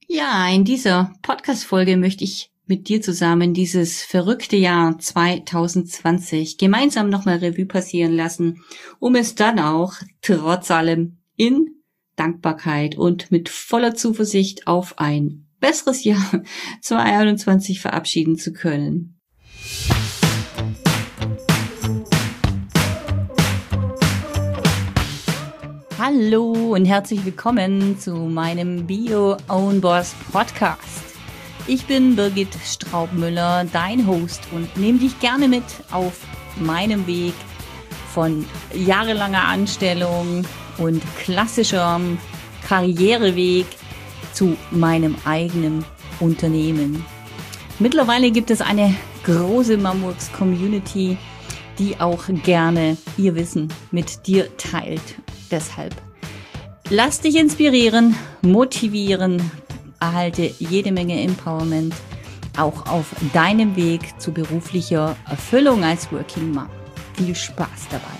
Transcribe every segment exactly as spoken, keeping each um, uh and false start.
Ja, in dieser Podcast-Folge möchte ich mit dir zusammen dieses verrückte Jahr zwanzig zwanzig gemeinsam nochmal Revue passieren lassen, um es dann auch trotz allem in Dankbarkeit und mit voller Zuversicht auf ein besseres Jahr zwanzig einundzwanzig verabschieden zu können. Hallo und herzlich willkommen zu meinem Bio Own Boss Podcast. Ich bin Birgit Straubmüller, dein Host, und nehme dich gerne mit auf meinem Weg von jahrelanger Anstellung und klassischem Karriereweg zu meinem eigenen Unternehmen. Mittlerweile gibt es eine große Mamworks Community, die auch gerne ihr Wissen mit dir teilt. Deshalb lass dich inspirieren, motivieren, erhalte jede Menge Empowerment, auch auf deinem Weg zu beruflicher Erfüllung als Working Mom. Viel Spaß dabei!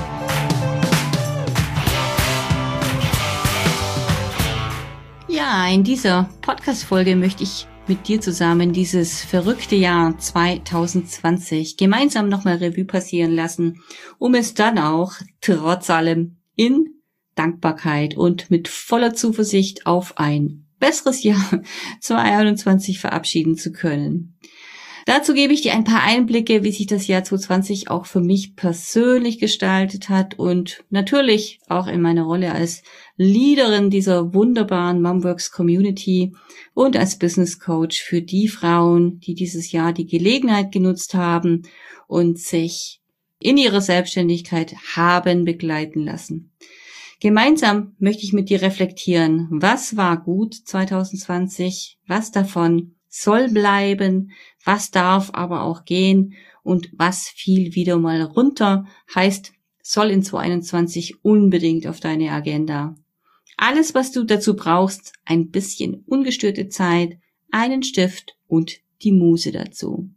Ja, in dieser Podcast-Folge möchte ich mit dir zusammen dieses verrückte Jahr zwanzig zwanzig gemeinsam nochmal Revue passieren lassen, um es dann auch trotz allem in Dankbarkeit und mit voller Zuversicht auf ein besseres Jahr zwanzig einundzwanzig verabschieden zu können. Dazu gebe ich dir ein paar Einblicke, wie sich das Jahr zwanzig zwanzig auch für mich persönlich gestaltet hat und natürlich auch in meiner Rolle als Leaderin dieser wunderbaren Mamworks Community und als Business Coach für die Frauen, die dieses Jahr die Gelegenheit genutzt haben und sich in ihrer Selbstständigkeit haben begleiten lassen. Gemeinsam möchte ich mit dir reflektieren, was war gut zwanzig zwanzig, was davon soll bleiben, was darf aber auch gehen und was fiel wieder mal runter, heißt, soll in zwanzig einundzwanzig unbedingt auf deine Agenda. Alles, was du dazu brauchst, ein bisschen ungestörte Zeit, einen Stift und die Muse dazu.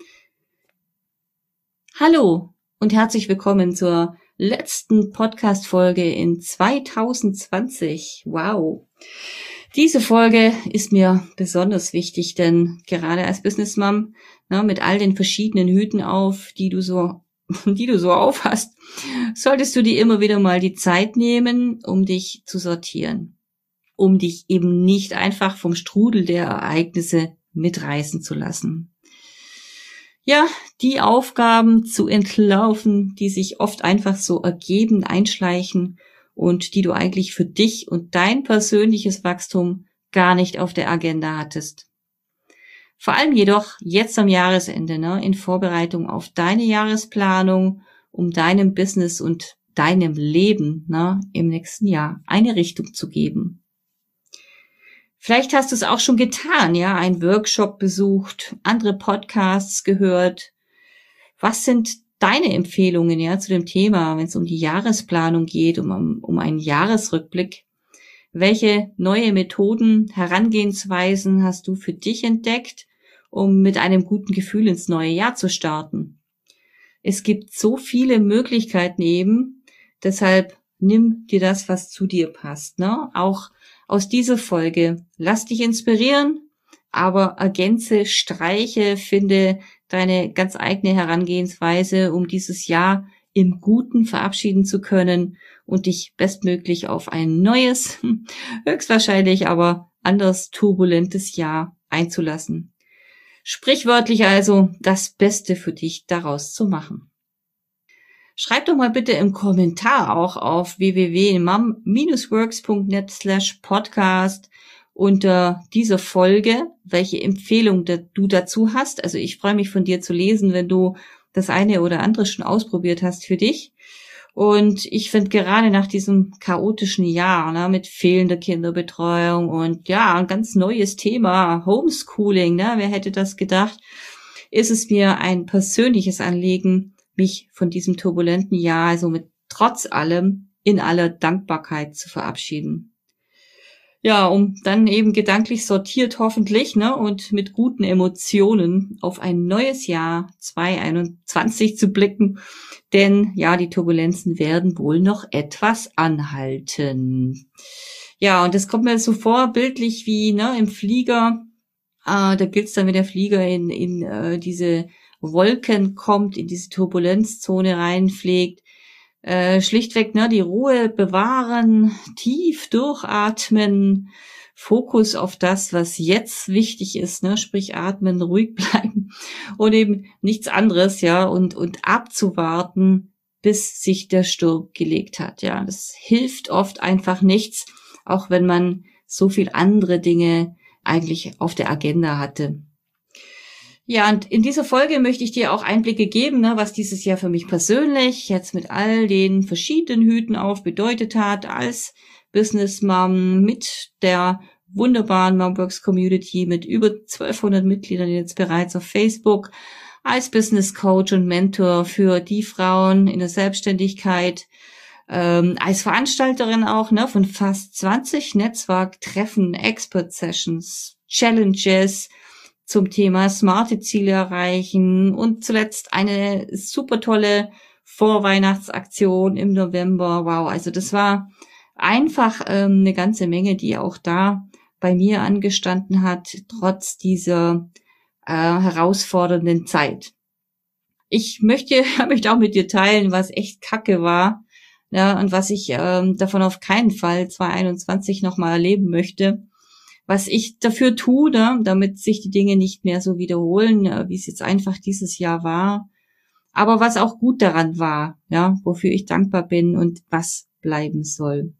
Hallo und herzlich willkommen zur letzten Podcast-Folge in zwanzig zwanzig. Wow! Diese Folge ist mir besonders wichtig, denn gerade als Businessmom, ne, mit all den verschiedenen Hüten auf, die du so, die du so aufhast, solltest du dir immer wieder mal die Zeit nehmen, um dich zu sortieren, um dich eben nicht einfach vom Strudel der Ereignisse mitreißen zu lassen. Ja, die Aufgaben zu entlaufen, die sich oft einfach so ergeben, einschleichen und die du eigentlich für dich und dein persönliches Wachstum gar nicht auf der Agenda hattest. Vor allem jedoch jetzt am Jahresende, ne, in Vorbereitung auf deine Jahresplanung, um deinem Business und deinem Leben, ne, im nächsten Jahr eine Richtung zu geben. Vielleicht hast du es auch schon getan, ja, einen Workshop besucht, andere Podcasts gehört. Was sind deine Empfehlungen, ja, zu dem Thema, wenn es um die Jahresplanung geht, um, um einen Jahresrückblick? Welche neue Methoden, Herangehensweisen hast du für dich entdeckt, um mit einem guten Gefühl ins neue Jahr zu starten? Es gibt so viele Möglichkeiten eben, deshalb nimm dir das, was zu dir passt, ne? Auch aus dieser Folge. Lass dich inspirieren, aber ergänze, streiche, finde deine ganz eigene Herangehensweise, um dieses Jahr im Guten verabschieden zu können und dich bestmöglich auf ein neues, höchstwahrscheinlich aber anders turbulentes Jahr einzulassen. Sprichwörtlich also das Beste für dich daraus zu machen. Schreib doch mal bitte im Kommentar auch auf w w w punkt mam works punkt net slash podcast unter dieser Folge, welche Empfehlung du dazu hast. Also ich freue mich von dir zu lesen, wenn du das eine oder andere schon ausprobiert hast für dich. Und ich finde gerade nach diesem chaotischen Jahr, ne, mit fehlender Kinderbetreuung und ja, ein ganz neues Thema, Homeschooling, ne, wer hätte das gedacht, ist es mir ein persönliches Anliegen, mich von diesem turbulenten Jahr, also mit trotz allem, in aller Dankbarkeit zu verabschieden. Ja, um dann eben gedanklich sortiert hoffentlich, ne, und mit guten Emotionen auf ein neues Jahr zwanzig einundzwanzig zu blicken, denn ja, die Turbulenzen werden wohl noch etwas anhalten. Ja, und das kommt mir so vor, bildlich wie ne im Flieger. Äh, da gilt's dann, wenn der Flieger in in äh, diese Wolken kommt, in diese Turbulenzzone reinfliegt. Äh, schlichtweg ne die Ruhe bewahren, tief durchatmen, Fokus auf das, was jetzt wichtig ist, ne, sprich atmen, ruhig bleiben und eben nichts anderes, ja, und und abzuwarten, bis sich der Sturm gelegt hat, ja. Das hilft oft einfach nichts, auch wenn man so viel andere Dinge eigentlich auf der Agenda hatte. Ja, und in dieser Folge möchte ich dir auch Einblicke geben, ne, was dieses Jahr für mich persönlich jetzt mit all den verschiedenen Hüten auf bedeutet hat, als Business Mom mit der wunderbaren Momworks Community mit über zwölfhundert Mitgliedern jetzt bereits auf Facebook, als Business Coach und Mentor für die Frauen in der Selbstständigkeit, ähm, als Veranstalterin auch ne von fast zwanzig Netzwerktreffen, Expert Sessions, Challenges zum Thema smarte Ziele erreichen und zuletzt eine super tolle Vorweihnachtsaktion im November. Wow, also das war einfach ähm, eine ganze Menge, die auch da bei mir angestanden hat, trotz dieser äh, herausfordernden Zeit. Ich möchte, möchte auch mit dir teilen, was echt kacke war, ja, und was ich ähm, davon auf keinen Fall zwanzig einundzwanzig nochmal erleben möchte. Was ich dafür tue, ne, damit sich die Dinge nicht mehr so wiederholen, wie es jetzt einfach dieses Jahr war. Aber was auch gut daran war, ja, wofür ich dankbar bin und was bleiben soll.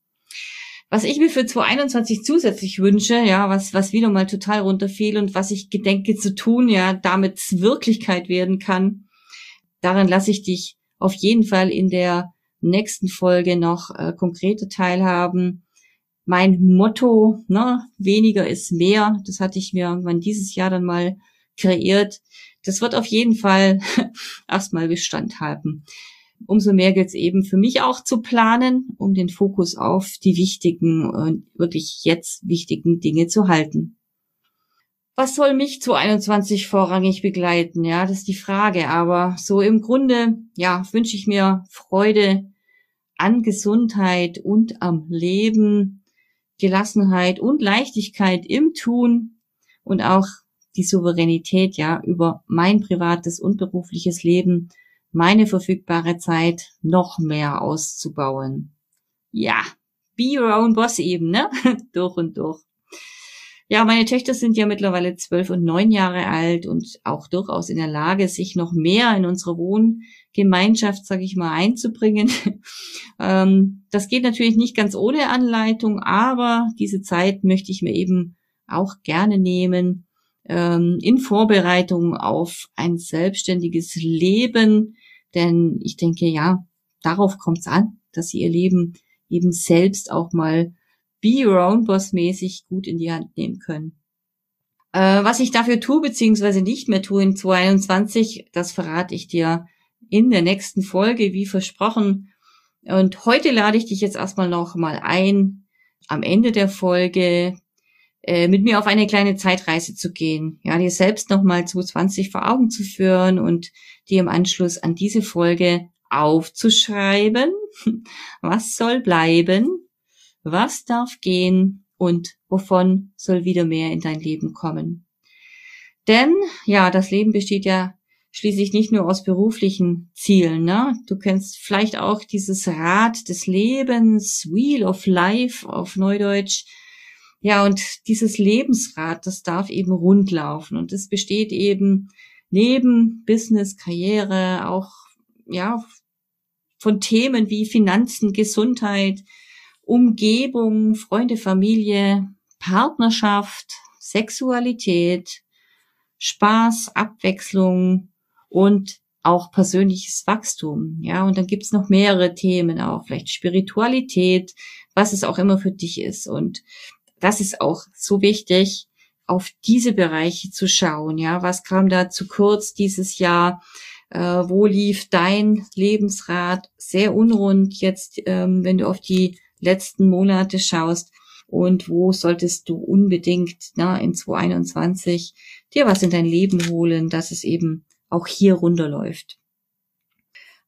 Was ich mir für zwanzig einundzwanzig zusätzlich wünsche, ja, was was wieder mal total runterfiel und was ich gedenke zu tun, ja, damit es Wirklichkeit werden kann, daran lasse ich dich auf jeden Fall in der nächsten Folge noch äh, konkreter teilhaben. Mein Motto, ne, weniger ist mehr, das hatte ich mir irgendwann dieses Jahr dann mal kreiert. Das wird auf jeden Fall erstmal Bestand haben. Umso mehr gilt es eben für mich auch zu planen, um den Fokus auf die wichtigen und wirklich jetzt wichtigen Dinge zu halten. Was soll mich zwanzig einundzwanzig vorrangig begleiten? Ja, das ist die Frage. Aber so im Grunde, ja, wünsche ich mir Freude an Gesundheit und am Leben, Gelassenheit und Leichtigkeit im Tun und auch die Souveränität, ja, über mein privates und berufliches Leben, meine verfügbare Zeit noch mehr auszubauen. Ja, be your own boss eben, ne? durch und durch. Ja, meine Töchter sind ja mittlerweile zwölf und neun Jahre alt und auch durchaus in der Lage, sich noch mehr in unsere Wohngemeinschaft, sage ich mal, einzubringen. ähm, das geht natürlich nicht ganz ohne Anleitung, aber diese Zeit möchte ich mir eben auch gerne nehmen, ähm, in Vorbereitung auf ein selbstständiges Leben. Denn ich denke, ja, darauf kommt es an, dass sie ihr Leben eben selbst auch mal be your own boss mäßig gut in die Hand nehmen können. Äh, was ich dafür tue, beziehungsweise nicht mehr tue in zwanzig einundzwanzig, das verrate ich dir in der nächsten Folge, wie versprochen. Und heute lade ich dich jetzt erstmal noch mal ein, am Ende der Folge äh, mit mir auf eine kleine Zeitreise zu gehen. Ja, dir selbst nochmal zwanzig zwanzig vor Augen zu führen und dir im Anschluss an diese Folge aufzuschreiben, was soll bleiben, was darf gehen und wovon soll wieder mehr in dein Leben kommen. Denn, ja, das Leben besteht ja schließlich nicht nur aus beruflichen Zielen, ne? Du kennst vielleicht auch dieses Rad des Lebens, Wheel of Life auf Neudeutsch. Ja, und dieses Lebensrad, das darf eben rund laufen und es besteht eben neben Business, Karriere auch, ja, von Themen wie Finanzen, Gesundheit, Umgebung, Freunde, Familie, Partnerschaft, Sexualität, Spaß, Abwechslung und auch persönliches Wachstum. Ja, und dann gibt's noch mehrere Themen auch, vielleicht Spiritualität, was es auch immer für dich ist. Und das ist auch so wichtig, auf diese Bereiche zu schauen. Ja, was kam da zu kurz dieses Jahr? Äh, wo lief dein Lebensrad sehr unrund jetzt, ähm, wenn du auf die letzten Monate schaust, und wo solltest du unbedingt na, in zwanzig einundzwanzig dir was in dein Leben holen, dass es eben auch hier runterläuft.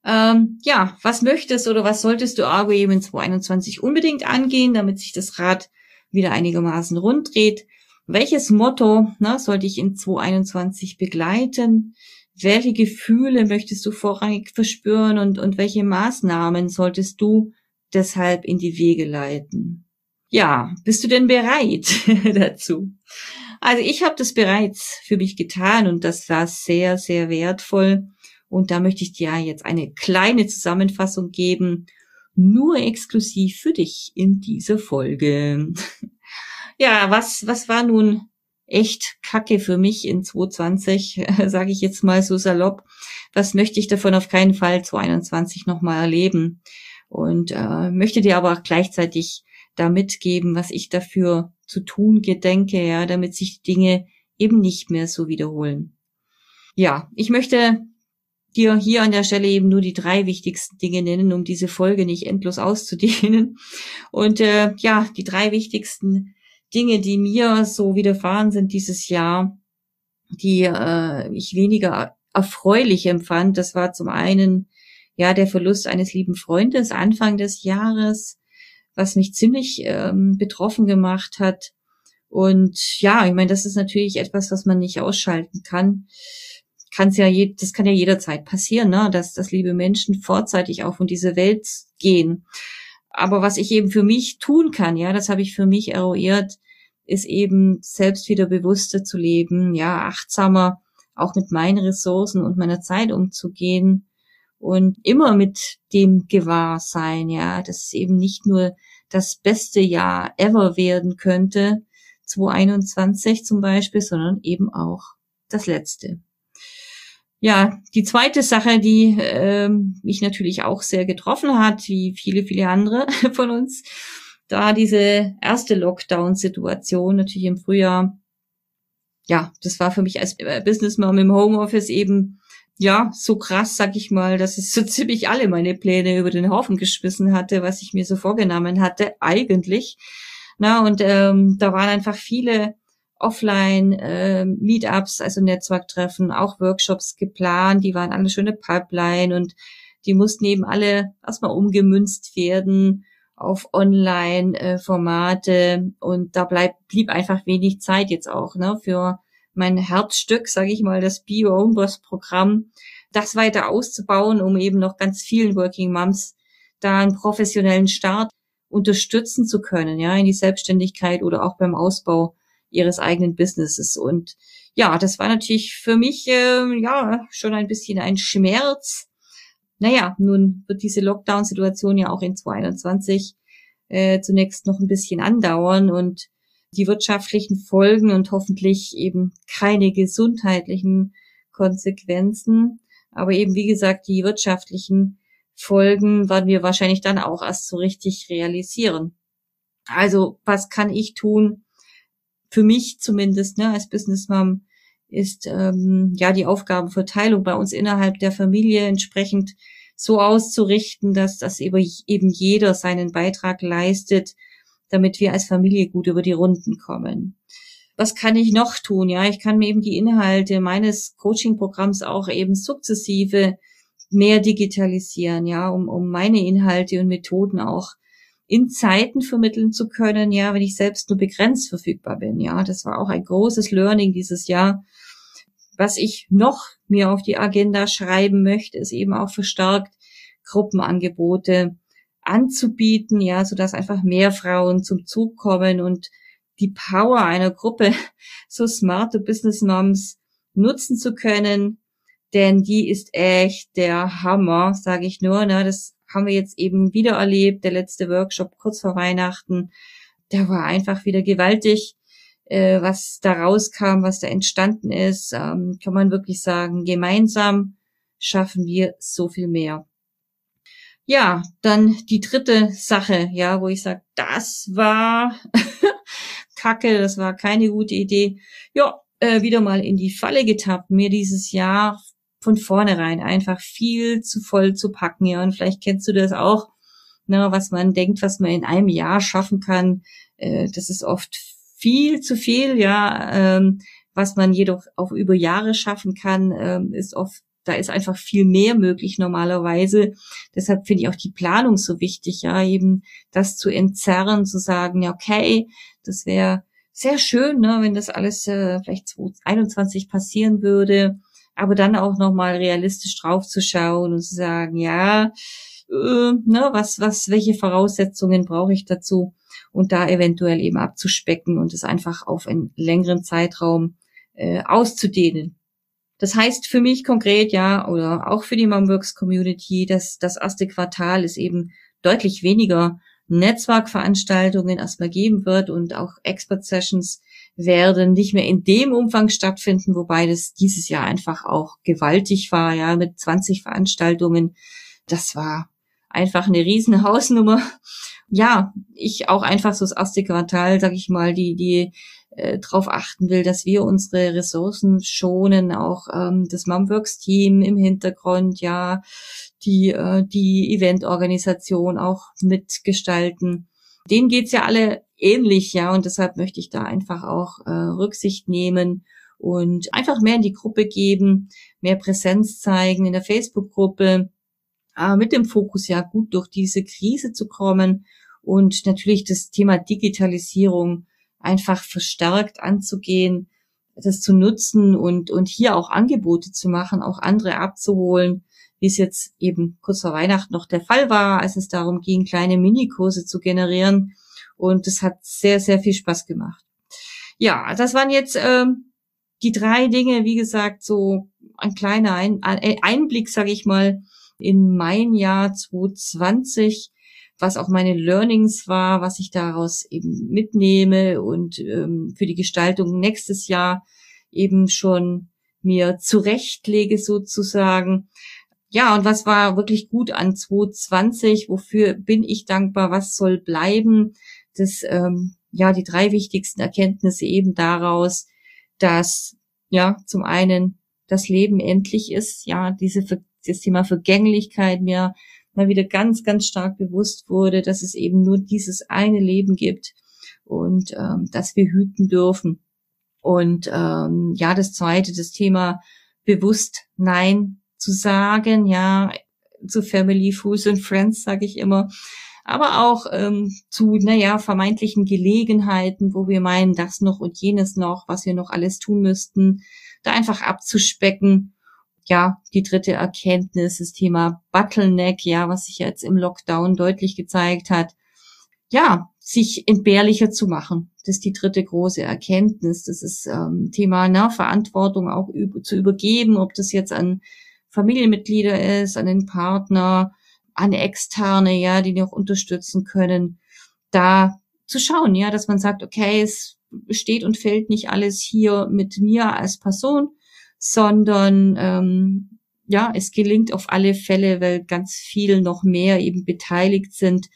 Ähm, ja, was möchtest oder was solltest du aber eben in zwanzig einundzwanzig unbedingt angehen, damit sich das Rad wieder einigermaßen rund dreht? Welches Motto, ne, soll dich in zwanzig einundzwanzig begleiten? Welche Gefühle möchtest du vorrangig verspüren und, und welche Maßnahmen solltest du deshalb in die Wege leiten? Ja, bist du denn bereit dazu? Also ich habe das bereits für mich getan und das war sehr, sehr wertvoll. Und da möchte ich dir jetzt eine kleine Zusammenfassung geben, nur exklusiv für dich in dieser Folge. Ja, was, was war nun echt Kacke für mich in zwanzig zwanzig, sage ich jetzt mal so salopp. Was möchte ich davon auf keinen Fall zwanzig einundzwanzig nochmal erleben? Und äh, möchte dir aber auch gleichzeitig da mitgeben, was ich dafür zu tun gedenke, ja, damit sich die Dinge eben nicht mehr so wiederholen. Ja, ich möchte dir hier an der Stelle eben nur die drei wichtigsten Dinge nennen, um diese Folge nicht endlos auszudehnen. Und äh, ja, die drei wichtigsten Dinge, die mir so widerfahren sind dieses Jahr, die äh, ich weniger erfreulich empfand, das war zum einen ja der Verlust eines lieben Freundes Anfang des Jahres, was mich ziemlich ähm, betroffen gemacht hat. Und ja, ich meine, das ist natürlich etwas, was man nicht ausschalten kann. Kann's ja je, das kann ja jederzeit passieren, ne, dass, dass liebe Menschen vorzeitig auch von dieser Welt gehen. Aber was ich eben für mich tun kann, ja, das habe ich für mich eruiert, ist eben selbst wieder bewusster zu leben, ja, achtsamer auch mit meinen Ressourcen und meiner Zeit umzugehen und immer mit dem Gewahrsein, ja, dass es eben nicht nur das beste Jahr ever werden könnte, zwanzig einundzwanzig zum Beispiel, sondern eben auch das letzte. Ja, die zweite Sache, die äh, mich natürlich auch sehr getroffen hat, wie viele, viele andere von uns, da diese erste Lockdown-Situation natürlich im Frühjahr, ja, das war für mich als Businessmom im Homeoffice eben, ja, so krass, sag ich mal, dass es so ziemlich alle meine Pläne über den Haufen geschmissen hatte, was ich mir so vorgenommen hatte, eigentlich. Na, und ähm, da waren einfach viele Offline äh, Meetups, also Netzwerktreffen, auch Workshops geplant, die waren alle schöne Pipeline und die mussten eben alle erstmal umgemünzt werden auf Online-Formate und da bleibt blieb einfach wenig Zeit jetzt auch, ne, für mein Herzstück, sage ich mal, das Be Your Own Boss Programm, das weiter auszubauen, um eben noch ganz vielen Working Moms da einen professionellen Start unterstützen zu können, ja, in die Selbstständigkeit oder auch beim Ausbau ihres eigenen Businesses. Und ja, das war natürlich für mich äh, ja schon ein bisschen ein Schmerz. Naja, nun wird diese Lockdown-Situation ja auch in zwanzig einundzwanzig äh, zunächst noch ein bisschen andauern und die wirtschaftlichen Folgen und hoffentlich eben keine gesundheitlichen Konsequenzen. Aber eben, wie gesagt, die wirtschaftlichen Folgen werden wir wahrscheinlich dann auch erst so richtig realisieren. Also, was kann ich tun? Für mich zumindest, ne, als Businessmom ist ähm, ja die Aufgabenverteilung bei uns innerhalb der Familie entsprechend so auszurichten, dass das eben jeder seinen Beitrag leistet, damit wir als Familie gut über die Runden kommen. Was kann ich noch tun? Ja, ich kann mir eben die Inhalte meines Coaching-Programms auch eben sukzessive mehr digitalisieren, ja, um, um meine Inhalte und Methoden auch in Zeiten vermitteln zu können, ja, wenn ich selbst nur begrenzt verfügbar bin, ja. Das war auch ein großes Learning dieses Jahr. Was ich noch mir auf die Agenda schreiben möchte, ist eben auch verstärkt Gruppenangebote anzubieten, ja, sodass einfach mehr Frauen zum Zug kommen und die Power einer Gruppe so smarte Business Moms nutzen zu können, denn die ist echt der Hammer, sage ich nur, ne, das haben wir jetzt eben wieder erlebt, der letzte Workshop kurz vor Weihnachten, der war einfach wieder gewaltig, äh, was da rauskam, was da entstanden ist, ähm, kann man wirklich sagen, gemeinsam schaffen wir so viel mehr. Ja, dann die dritte Sache, ja, wo ich sage, das war Kacke, das war keine gute Idee. Ja, äh, wieder mal in die Falle getappt, mir dieses Jahr von vornherein einfach viel zu voll zu packen, ja, und vielleicht kennst du das auch, ne, was man denkt, was man in einem Jahr schaffen kann, äh, das ist oft viel zu viel, ja, ähm, was man jedoch auch über Jahre schaffen kann, ähm, ist oft da ist einfach viel mehr möglich normalerweise. Deshalb finde ich auch die Planung so wichtig, ja, eben das zu entzerren, zu sagen, ja, okay, das wäre sehr schön, ne, wenn das alles äh, vielleicht zwanzig einundzwanzig passieren würde, aber dann auch nochmal realistisch drauf zu schauen und zu sagen, ja, äh, ne, was, was, welche Voraussetzungen brauche ich dazu und da eventuell eben abzuspecken und es einfach auf einen längeren Zeitraum äh, auszudehnen. Das heißt für mich konkret, ja, oder auch für die Momworks Community, dass das erste Quartal ist eben deutlich weniger Netzwerkveranstaltungen erstmal geben wird und auch Expert Sessions werden nicht mehr in dem Umfang stattfinden, wobei das dieses Jahr einfach auch gewaltig war, ja, mit zwanzig Veranstaltungen. Das war einfach eine riesen Hausnummer. Ja, ich auch einfach so das erste Quartal, sag ich mal, die, die äh, drauf achten will, dass wir unsere Ressourcen schonen, auch ähm, das Momworks-Team im Hintergrund, ja, die äh, die Eventorganisation auch mitgestalten. Denen geht's ja alle ähnlich, ja, und deshalb möchte ich da einfach auch äh, Rücksicht nehmen und einfach mehr in die Gruppe geben, mehr Präsenz zeigen in der Facebook-Gruppe, äh, mit dem Fokus, ja, gut durch diese Krise zu kommen und natürlich das Thema Digitalisierung einfach verstärkt anzugehen, das zu nutzen und und hier auch Angebote zu machen, auch andere abzuholen, wie es jetzt eben kurz vor Weihnachten noch der Fall war, als es darum ging, kleine Minikurse zu generieren. Und das hat sehr, sehr viel Spaß gemacht. Ja, das waren jetzt ähm, die drei Dinge, wie gesagt, so ein kleiner ein Einblick, sage ich mal, in mein Jahr zwanzig zwanzig, was auch meine Learnings war, was ich daraus eben mitnehme und ähm, für die Gestaltung nächstes Jahr eben schon mir zurechtlege sozusagen. Ja, und was war wirklich gut an zwanzig zwanzig? Wofür bin ich dankbar? Was soll bleiben? Das, ähm, ja, die drei wichtigsten Erkenntnisse eben daraus, dass, ja, zum einen das Leben endlich ist, ja, diese, das Thema Vergänglichkeit mir mal wieder ganz, ganz stark bewusst wurde, dass es eben nur dieses eine Leben gibt und ähm, dass wir hüten dürfen. Und ähm, ja, das zweite, das Thema bewusst Nein zu sagen, ja, zu Family, Fools and Friends, sage ich immer, aber auch ähm, zu, naja, vermeintlichen Gelegenheiten, wo wir meinen, das noch und jenes noch, was wir noch alles tun müssten, da einfach abzuspecken. Ja, die dritte Erkenntnis, das Thema Bottleneck, ja, was sich jetzt im Lockdown deutlich gezeigt hat, ja, sich entbehrlicher zu machen. Das ist die dritte große Erkenntnis. Das ist ähm, Thema, na, Verantwortung auch üb- zu übergeben, ob das jetzt an Familienmitglieder ist, an den Partner, an Externe, ja, die noch unterstützen können, da zu schauen, ja, dass man sagt, okay, es steht und fällt nicht alles hier mit mir als Person, sondern ähm, ja, es gelingt auf alle Fälle, weil ganz viel noch mehr eben beteiligt sind.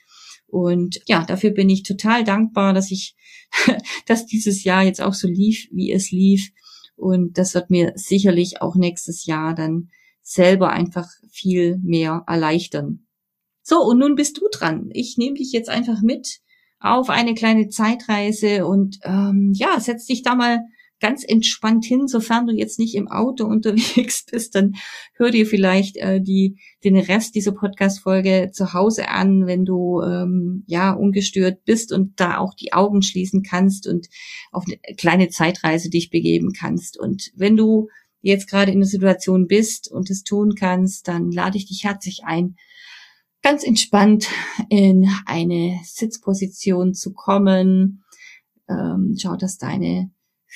Und ja, dafür bin ich total dankbar, dass ich, dass dieses Jahr jetzt auch so lief, wie es lief. Und das wird mir sicherlich auch nächstes Jahr dann selber einfach viel mehr erleichtern. So, und nun bist du dran. Ich nehme dich jetzt einfach mit auf eine kleine Zeitreise und ähm, ja, setz dich da mal ganz entspannt hin, sofern du jetzt nicht im Auto unterwegs bist, dann hör dir vielleicht äh, die den Rest dieser Podcast-Folge zu Hause an, wenn du ähm, ja ungestört bist und da auch die Augen schließen kannst und auf eine kleine Zeitreise dich begeben kannst. Und wenn du jetzt gerade in der Situation bist und es tun kannst, dann lade ich dich herzlich ein, ganz entspannt in eine Sitzposition zu kommen. Ähm, schau, dass deine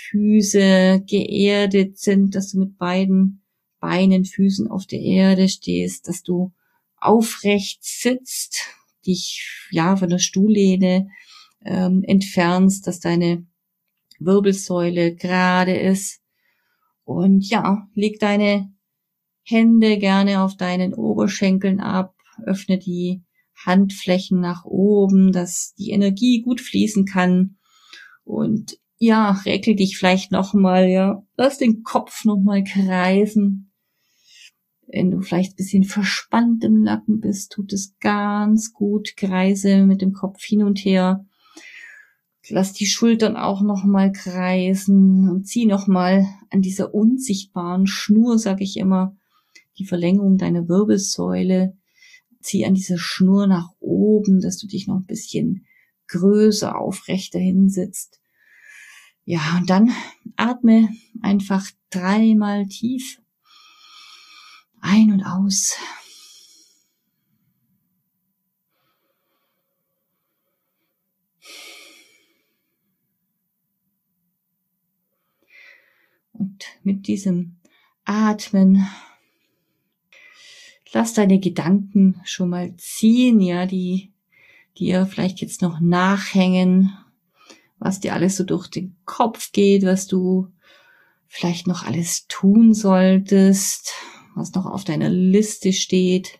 Füße geerdet sind, dass du mit beiden Beinen, Füßen auf der Erde stehst, dass du aufrecht sitzt, dich ja von der Stuhllehne ähm, entfernst, dass deine Wirbelsäule gerade ist. Und ja, leg deine Hände gerne auf deinen Oberschenkeln ab, öffne die Handflächen nach oben, dass die Energie gut fließen kann. Und ja, regel dich vielleicht nochmal, ja, lass den Kopf nochmal kreisen. Wenn du vielleicht ein bisschen verspannt im Nacken bist, tut es ganz gut. Kreise mit dem Kopf hin und her. Lass die Schultern auch nochmal kreisen und zieh nochmal an dieser unsichtbaren Schnur, sag ich immer, die Verlängerung deiner Wirbelsäule. Zieh an dieser Schnur nach oben, dass du dich noch ein bisschen größer, aufrechter hinsitzt. Ja, und dann atme einfach dreimal tief ein und aus. Und mit diesem Atmen lass deine Gedanken schon mal ziehen, ja, die dir vielleicht jetzt noch nachhängen, was dir alles so durch den Kopf geht, was du vielleicht noch alles tun solltest, was noch auf deiner Liste steht.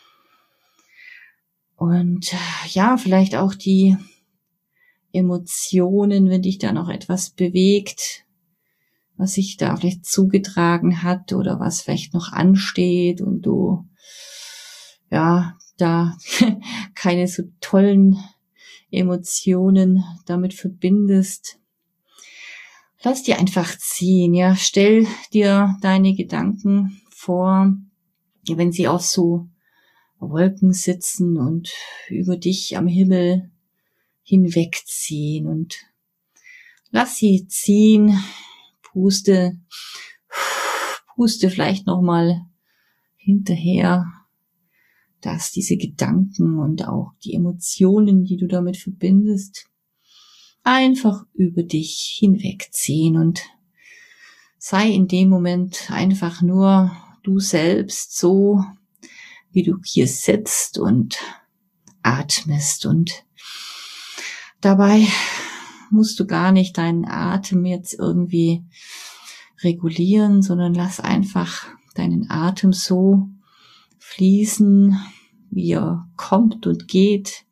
Und ja, vielleicht auch die Emotionen, wenn dich da noch etwas bewegt, was sich da vielleicht zugetragen hat oder was vielleicht noch ansteht und du ja da keine so tollen Emotionen damit verbindest. Lass die einfach ziehen, ja. Stell dir deine Gedanken vor, wenn sie auf so Wolken sitzen und über dich am Himmel hinwegziehen, und lass sie ziehen. Puste, puste vielleicht nochmal hinterher, dass diese Gedanken und auch die Emotionen, die du damit verbindest, einfach über dich hinwegziehen, und sei in dem Moment einfach nur du selbst, so wie du hier sitzt und atmest. Und dabei musst du gar nicht deinen Atem jetzt irgendwie regulieren, sondern lass einfach deinen Atem so fließen, wie er kommt und geht.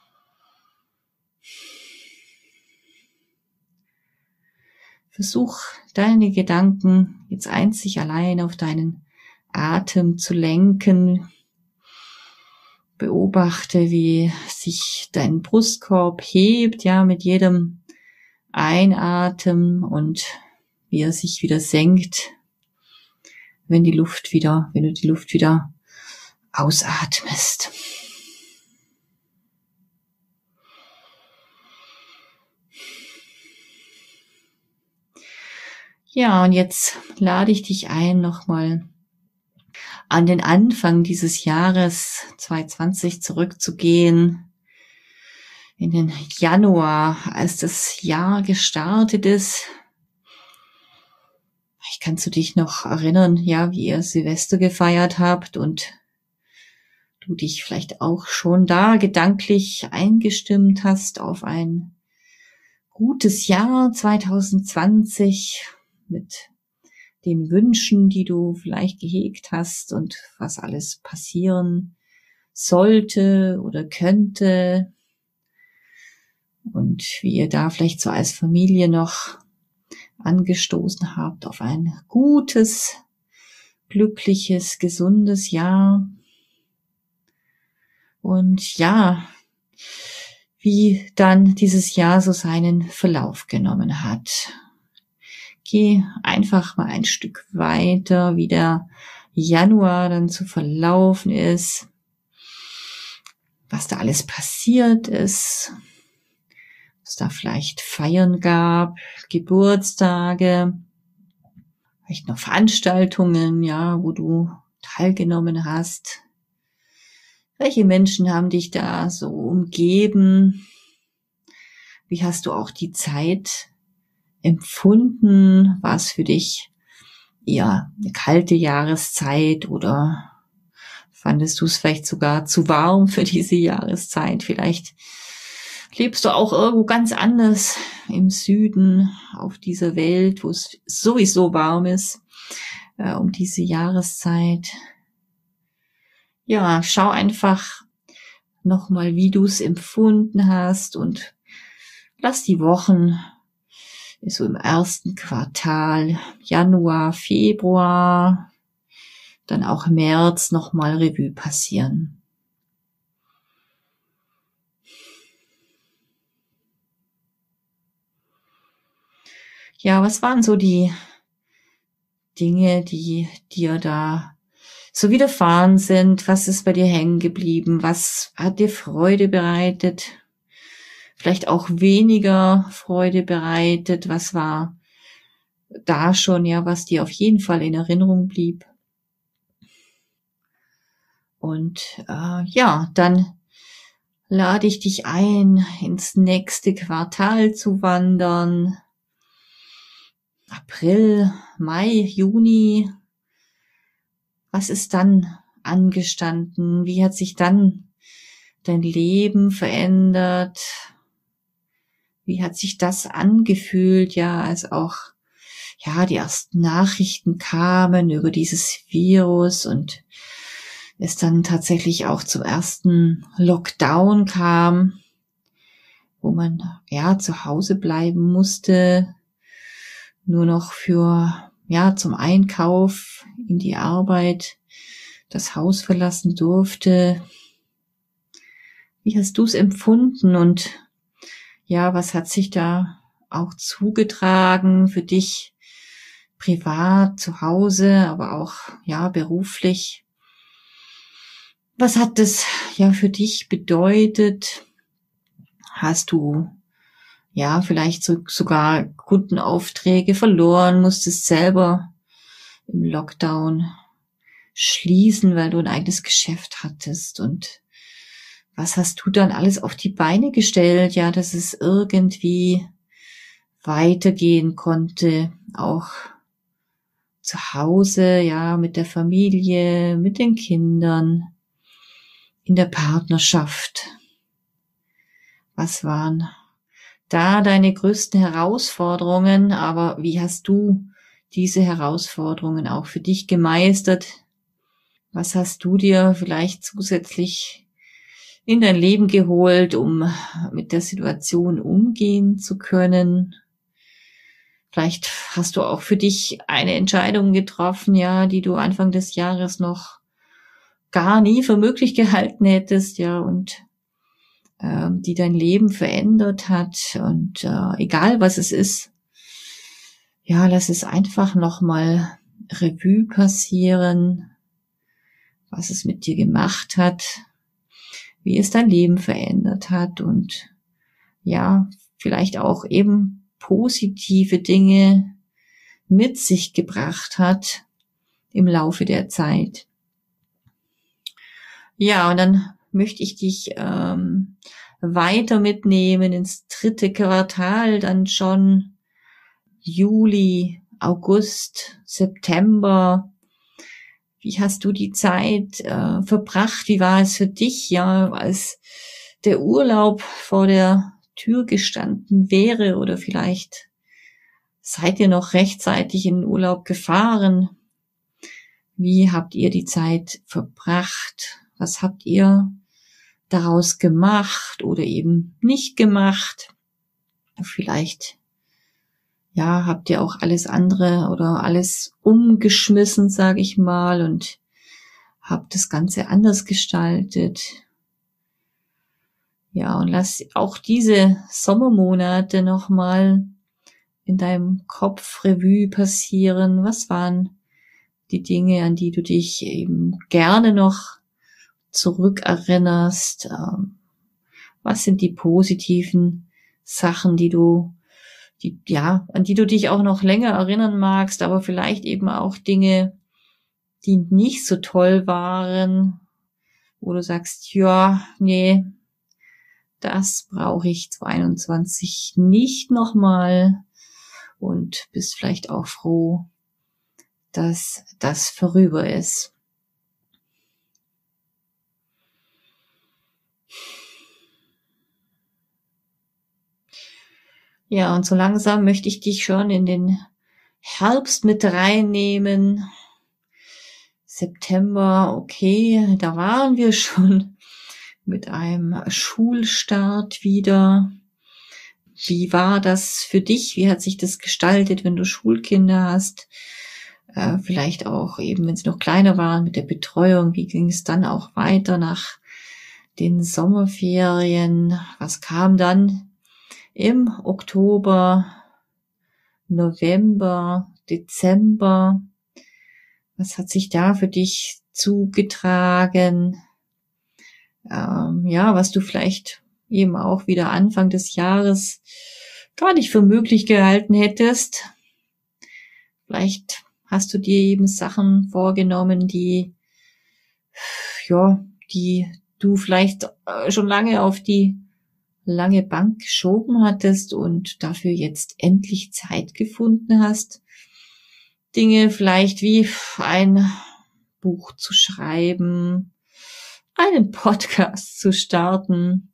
Versuch deine Gedanken jetzt einzig allein auf deinen Atem zu lenken. Beobachte, wie sich dein Brustkorb hebt, ja, mit jedem Einatmen, und wie er sich wieder senkt, wenn die Luft wieder, wenn du die Luft wieder ausatmest. Ja, und jetzt lade ich dich ein, nochmal an den Anfang dieses Jahres zwanzig zwanzig zurückzugehen, in den Januar, als das Jahr gestartet ist. Ich kannst du dich noch erinnern, ja, wie ihr Silvester gefeiert habt und du dich vielleicht auch schon da gedanklich eingestimmt hast auf ein gutes Jahr zwanzig zwanzig mit den Wünschen, die du vielleicht gehegt hast und was alles passieren sollte oder könnte, und wie ihr da vielleicht so als Familie noch angestoßen habt auf ein gutes, glückliches, gesundes Jahr. Und ja, wie dann dieses Jahr so seinen Verlauf genommen hat. Geh einfach mal ein Stück weiter, wie der Januar dann zu verlaufen ist, was da alles passiert ist, was da vielleicht Feiern gab, Geburtstage, vielleicht noch Veranstaltungen, ja, wo du teilgenommen hast. Welche Menschen haben dich da so umgeben? Wie hast du auch die Zeit empfunden? War es für dich eher eine kalte Jahreszeit oder fandest du es vielleicht sogar zu warm für diese Jahreszeit? Vielleicht lebst du auch irgendwo ganz anders im Süden auf dieser Welt, wo es sowieso warm ist, äh, um diese Jahreszeit. Ja, schau einfach nochmal, wie du es empfunden hast, und lass die Wochen so im ersten Quartal, Januar, Februar, dann auch März nochmal Revue passieren. Ja, was waren so die Dinge, die dir da so widerfahren sind. Was ist bei dir hängen geblieben? Was hat dir Freude bereitet? Vielleicht auch weniger Freude bereitet? Was war da schon, ja, was dir auf jeden Fall in Erinnerung blieb? Und äh, ja, dann lade ich dich ein, ins nächste Quartal zu wandern. April, Mai, Juni. Was ist dann angestanden? Wie hat sich dann dein Leben verändert? Wie hat sich das angefühlt? Ja, als auch, ja, die ersten Nachrichten kamen über dieses Virus und es dann tatsächlich auch zum ersten Lockdown kam, wo man, ja, zu Hause bleiben musste, nur noch für, ja, zum Einkauf in die Arbeit das Haus verlassen durfte. Wie hast du es empfunden und ja, was hat sich da auch zugetragen für dich privat, zu Hause, aber auch, ja, beruflich? Was hat das, ja, für dich bedeutet? Hast du, ja, vielleicht so, sogar Kundenaufträge verloren, musstest selber im Lockdown schließen, weil du ein eigenes Geschäft hattest? Und was hast du dann alles auf die Beine gestellt, ja, dass es irgendwie weitergehen konnte, auch zu Hause, ja, mit der Familie, mit den Kindern, in der Partnerschaft? Was waren da deine größten Herausforderungen? Aber wie hast du diese Herausforderungen auch für dich gemeistert? Was hast du dir vielleicht zusätzlich in dein Leben geholt, um mit der Situation umgehen zu können? Vielleicht hast du auch für dich eine Entscheidung getroffen, ja, die du Anfang des Jahres noch gar nie für möglich gehalten hättest, ja, und äh, die dein Leben verändert hat. Und äh, egal was es ist, ja, lass es einfach nochmal Revue passieren, was es mit dir gemacht hat, wie es dein Leben verändert hat und ja, vielleicht auch eben positive Dinge mit sich gebracht hat im Laufe der Zeit. Ja, und dann möchte ich dich ähm, weiter mitnehmen ins dritte Quartal, dann schon Juli, August, September. Wie hast du die Zeit äh, verbracht? Wie war es für dich, ja, als der Urlaub vor der Tür gestanden wäre, oder vielleicht seid ihr noch rechtzeitig in den Urlaub gefahren? Wie habt ihr die Zeit verbracht? Was habt ihr daraus gemacht oder eben nicht gemacht? Vielleicht, ja, habt ihr auch alles andere oder alles umgeschmissen, sage ich mal, und habt das Ganze anders gestaltet. Ja, und lass auch diese Sommermonate nochmal in deinem Kopf Revue passieren. Was waren die Dinge, an die du dich eben gerne noch zurückerinnerst? Was sind die positiven Sachen, die du, die, ja, an die du dich auch noch länger erinnern magst, aber vielleicht eben auch Dinge, die nicht so toll waren, wo du sagst, ja, nee, das brauche ich zwanzig einundzwanzig nicht nochmal, und bist vielleicht auch froh, dass das vorüber ist. Ja, und so langsam möchte ich dich schon in den Herbst mit reinnehmen. September, okay, da waren wir schon mit einem Schulstart wieder. Wie war das für dich? Wie hat sich das gestaltet, wenn du Schulkinder hast? Äh, vielleicht auch eben, wenn sie noch kleiner waren, mit der Betreuung. Wie ging es dann auch weiter nach den Sommerferien? Was kam dann im Oktober, November, Dezember? Was hat sich da für dich zugetragen? Ähm, ja, was du vielleicht eben auch wieder Anfang des Jahres gar nicht für möglich gehalten hättest. Vielleicht hast du dir eben Sachen vorgenommen, die, ja, die du vielleicht schon lange auf die lange Bank geschoben hattest und dafür jetzt endlich Zeit gefunden hast. Dinge vielleicht wie ein Buch zu schreiben, einen Podcast zu starten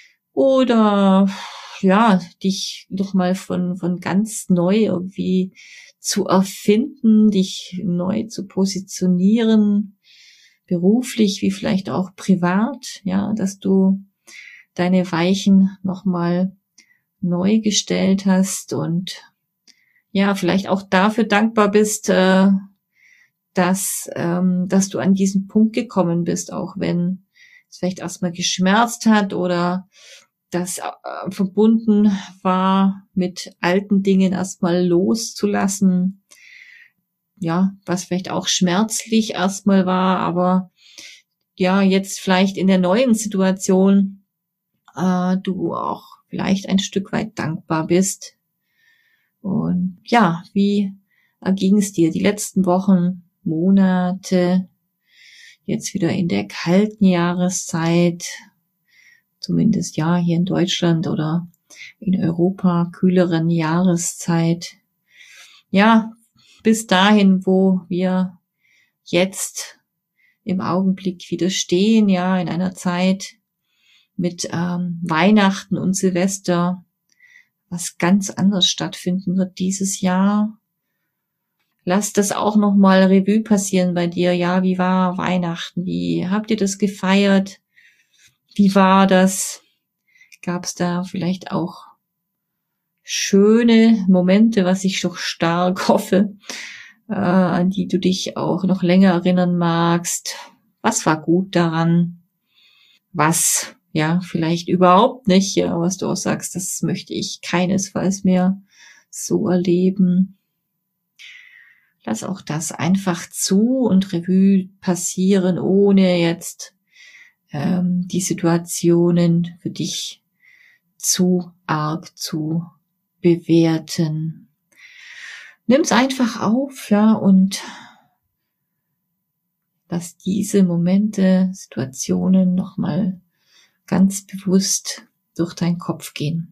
oder ja, dich noch mal von von ganz neu irgendwie zu erfinden, dich neu zu positionieren, beruflich wie vielleicht auch privat, ja, dass du deine Weichen noch mal neu gestellt hast und ja, vielleicht auch dafür dankbar bist, äh, dass ähm, dass du an diesen Punkt gekommen bist, auch wenn es vielleicht erstmal geschmerzt hat oder das äh, verbunden war, mit alten Dingen erstmal loszulassen. Ja, was vielleicht auch schmerzlich erstmal war, aber ja, jetzt vielleicht in der neuen Situation äh, du auch vielleicht ein Stück weit dankbar bist. Und ja, wie erging es dir die letzten Wochen, Monate, jetzt wieder in der kalten Jahreszeit, zumindest ja hier in Deutschland oder in Europa, kühleren Jahreszeit. Ja, bis dahin, wo wir jetzt im Augenblick wieder stehen, ja, in einer Zeit mit ähm, Weihnachten und Silvester, was ganz anders stattfinden wird dieses Jahr. Lass das auch nochmal Revue passieren bei dir. Ja, wie war Weihnachten? Wie habt ihr das gefeiert? Wie war das? Gab es da vielleicht auch schöne Momente, was ich doch stark hoffe, äh, an die du dich auch noch länger erinnern magst? Was war gut daran? Was, ja, vielleicht überhaupt nicht, ja, was du auch sagst, das möchte ich keinesfalls mehr so erleben. Lass auch das einfach zu und Revue passieren, ohne jetzt ähm, die Situationen für dich zu arg zu bewerten. Nimm's einfach auf, ja, und lass diese Momente, Situationen nochmal ganz bewusst durch deinen Kopf gehen.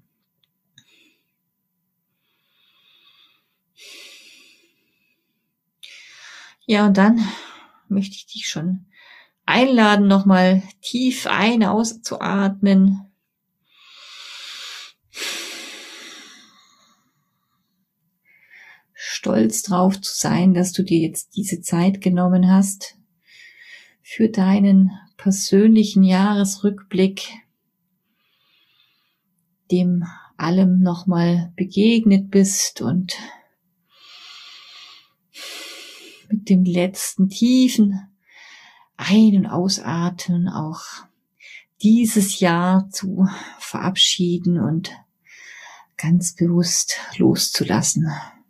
Ja, und dann möchte ich dich schon einladen, nochmal tief ein- auszuatmen. Stolz drauf zu sein, dass du dir jetzt diese Zeit genommen hast für deinen persönlichen Jahresrückblick, dem allem nochmal begegnet bist und mit dem letzten tiefen Ein- und Ausatmen auch dieses Jahr zu verabschieden und ganz bewusst loszulassen.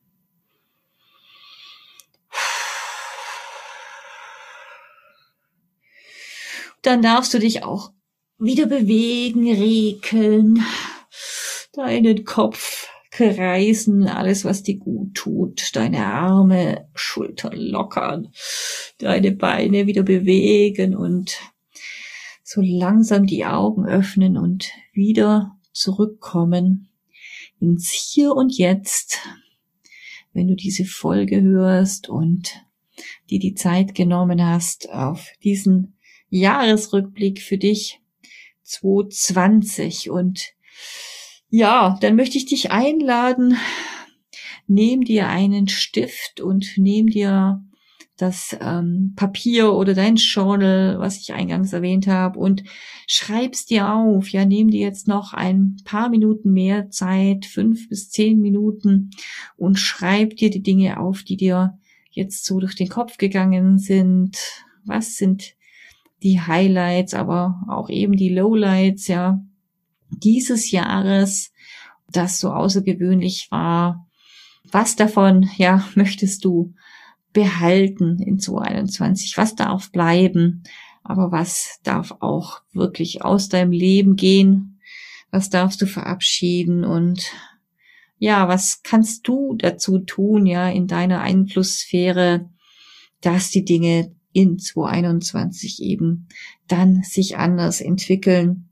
Dann darfst du dich auch wieder bewegen, regeln, deinen Kopf kreisen, alles, was dir gut tut, deine Arme, Schultern lockern, deine Beine wieder bewegen und so langsam die Augen öffnen und wieder zurückkommen ins Hier und Jetzt, wenn du diese Folge hörst und dir die Zeit genommen hast auf diesen Jahresrückblick für dich zwanzig zwanzig. Und ja, dann möchte ich dich einladen, nimm dir einen Stift und nimm dir das ähm, Papier oder dein Journal, was ich eingangs erwähnt habe, und schreib's dir auf. Ja, nimm dir jetzt noch ein paar Minuten mehr Zeit, fünf bis zehn Minuten, und schreib dir die Dinge auf, die dir jetzt so durch den Kopf gegangen sind. Was sind die Highlights, aber auch eben die Lowlights, ja, dieses Jahres, das so außergewöhnlich war? Was davon, ja, möchtest du behalten in zwanzig einundzwanzig? Was darf bleiben? Aber was darf auch wirklich aus deinem Leben gehen? Was darfst du verabschieden? Und ja, was kannst du dazu tun, ja, in deiner Einflusssphäre, dass die Dinge in zwanzig einundzwanzig eben dann sich anders entwickeln?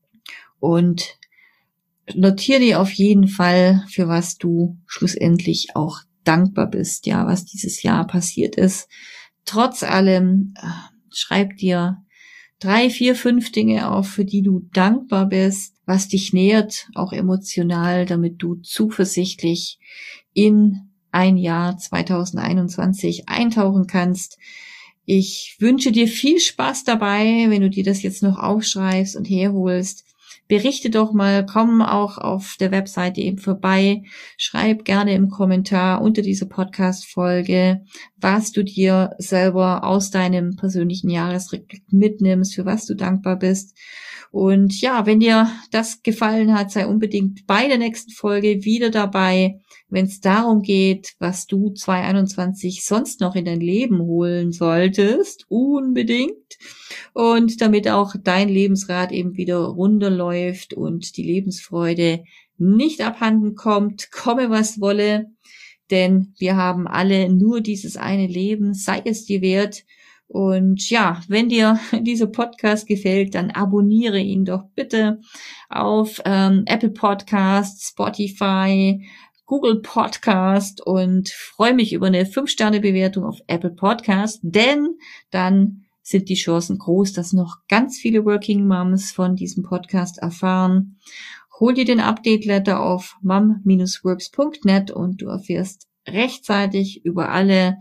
Und notiere dir auf jeden Fall, für was du schlussendlich auch dankbar bist, ja, was dieses Jahr passiert ist. Trotz allem, schreib dir drei, vier, fünf Dinge auf, für die du dankbar bist, was dich nährt, auch emotional, damit du zuversichtlich in ein Jahr zwanzig einundzwanzig eintauchen kannst. Ich wünsche dir viel Spaß dabei, wenn du dir das jetzt noch aufschreibst und herholst. Berichte doch mal, komm auch auf der Webseite eben vorbei, schreib gerne im Kommentar unter dieser Podcast-Folge, was du dir selber aus deinem persönlichen Jahresrückblick mitnimmst, für was du dankbar bist. Und ja, wenn dir das gefallen hat, sei unbedingt bei der nächsten Folge wieder dabei, wenn es darum geht, was du zwanzig einundzwanzig sonst noch in dein Leben holen solltest, unbedingt. Und damit auch dein Lebensrad eben wieder runterläuft und die Lebensfreude nicht abhanden kommt, komme was wolle, denn wir haben alle nur dieses eine Leben, sei es dir wert. Und ja, wenn dir dieser Podcast gefällt, dann abonniere ihn doch bitte auf ähm, Apple Podcasts, Spotify, Google Podcast und freue mich über eine fünf Sterne Bewertung auf Apple Podcast, denn dann sind die Chancen groß, dass noch ganz viele Working Moms von diesem Podcast erfahren. Hol dir den Update Letter auf mom dash works punkt net und du erfährst rechtzeitig über alle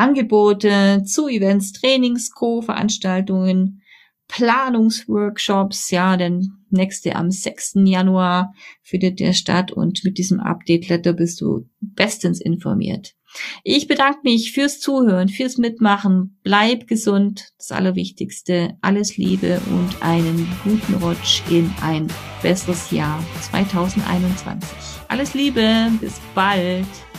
Angebote zu Events, Trainings, Co-Veranstaltungen, Planungsworkshops, ja, der nächste am sechsten Januar findet der statt und mit diesem Update Letter bist du bestens informiert. Ich bedanke mich fürs Zuhören, fürs Mitmachen. Bleib gesund, das Allerwichtigste. Alles Liebe und einen guten Rutsch in ein besseres Jahr zwanzig einundzwanzig. Alles Liebe, bis bald.